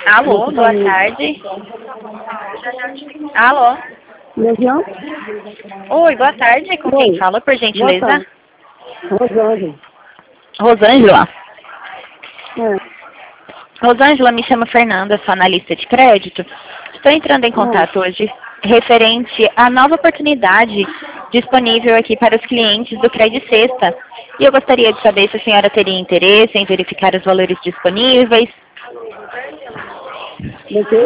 Alô, boa tarde. Alô. Legião? Oi, boa tarde. Com quem fala, por gentileza? Rosângela. Rosângela? É. Rosângela, me chama Fernanda, sou analista de crédito. Estou entrando em contato hoje referente à nova oportunidade disponível aqui para os clientes do Crédito Sexta. E eu gostaria de saber se a senhora teria interesse em verificar os valores disponíveis. Do quê?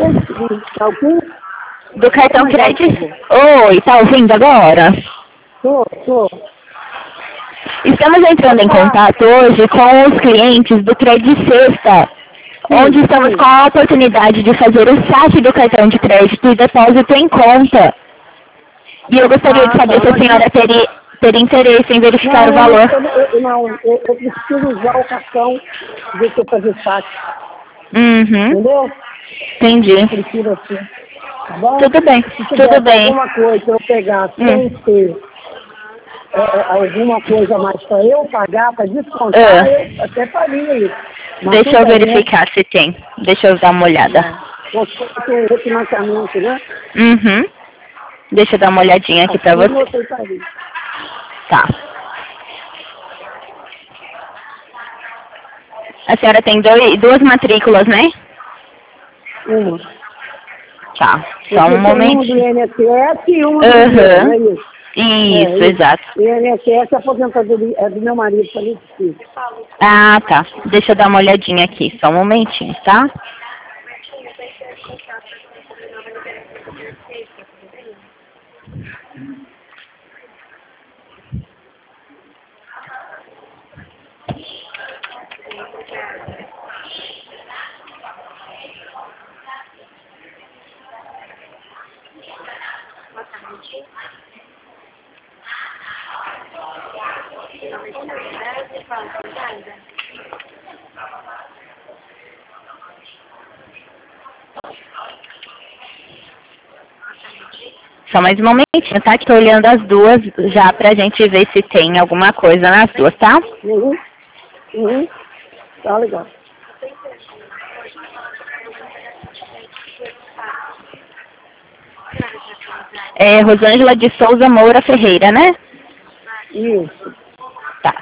Do cartão crédito. Oi, tá ouvindo agora? Tô. Estamos entrando em contato hoje com os clientes do Crédito Sexta, onde estamos com a oportunidade de fazer o saque do cartão de crédito e depósito em conta. E eu gostaria de saber se a senhora teria interesse em verificar o valor. Eu preciso usar o cartão de que fazer saque. Entendeu? Entendi. Eu prefiro assim. Tá bom? Tudo bem, tudo bem. Alguma coisa eu pegar sem ter alguma coisa a mais para eu pagar, para descontar, eu até faria isso. Deixa eu verificar se tem. Deixa eu dar uma olhada. Tem um refinanciamento, né? Deixa eu dar uma olhadinha aqui pra você. Tá. A senhora tem duas matrículas, né? Uma. Tá. Só um momento. Uma do INSS e uma do INSS, é isso? Isso, exato. O INSS, a aposentadoria é do meu marido, falei isso. Ah, tá. Deixa eu dar uma olhadinha aqui. Só um momentinho, tá? Só mais um momentinho, tá? Que tô olhando as duas já pra gente ver se tem alguma coisa nas duas, tá? Tá legal. É Rosângela de Souza Moura Ferreira, né? Isso. Tá.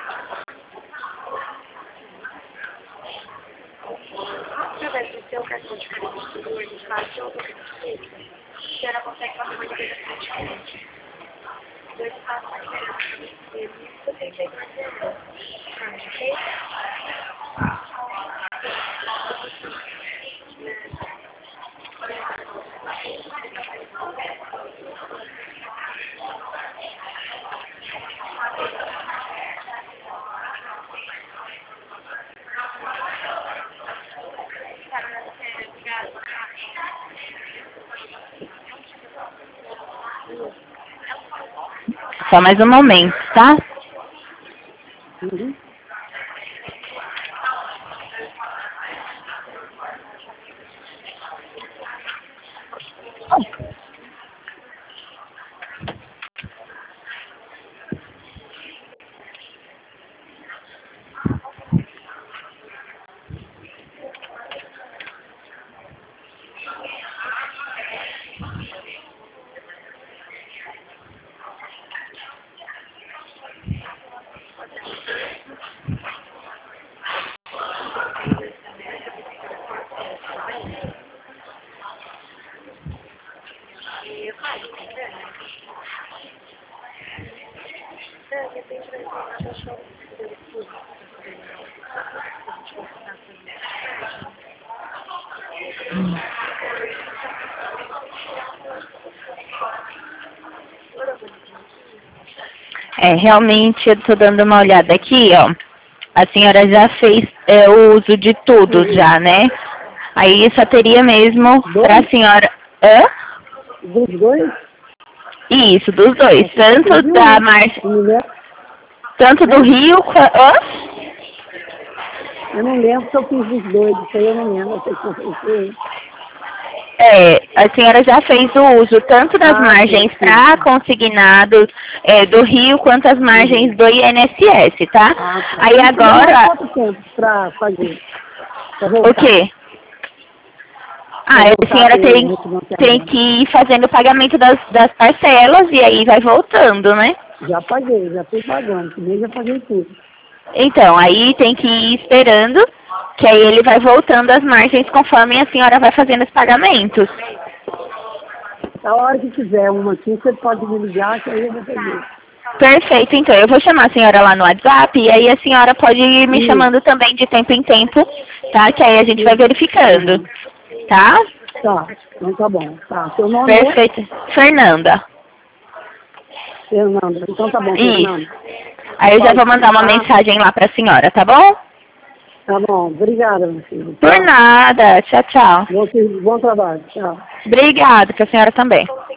Só mais um momento, tá? Realmente eu tô dando uma olhada aqui, ó. A senhora já fez o uso de tudo já, né? Aí só teria mesmo pra senhora... Dos dois? Isso, dos dois. Tanto da margem... Tanto do Rio... Eu não lembro se eu fiz dos dois, isso aí eu não lembro. Eu sei que eu fiz. A senhora já fez o uso tanto das margens para consignado do Rio quanto as margens do INSS, tá? Aí agora... Quanto tempo para fazer? O quê? Ah, a senhora tem que ir fazendo o pagamento das parcelas e aí vai voltando, né? Já paguei, já fui pagando, que nem já paguei tudo. Então, aí tem que ir esperando, que aí ele vai voltando as margens conforme a senhora vai fazendo os pagamentos. A hora que quiser uma aqui, você pode me ligar, que aí eu vou fazer. Perfeito, então eu vou chamar a senhora lá no WhatsApp e aí a senhora pode ir me chamando também de tempo em tempo, tá? Que aí a gente vai verificando, tá? Tá, então tá bom. Tá, seu nome é? Perfeito. Fernanda. Fernanda. Então tá bom, Isso. Fernanda. Aí eu já vou mandar uma mensagem lá pra senhora, tá bom? Tá bom, obrigada, meu filho. Por nada. Tchau, tchau. Bom trabalho, tchau. Obrigada, pra senhora também.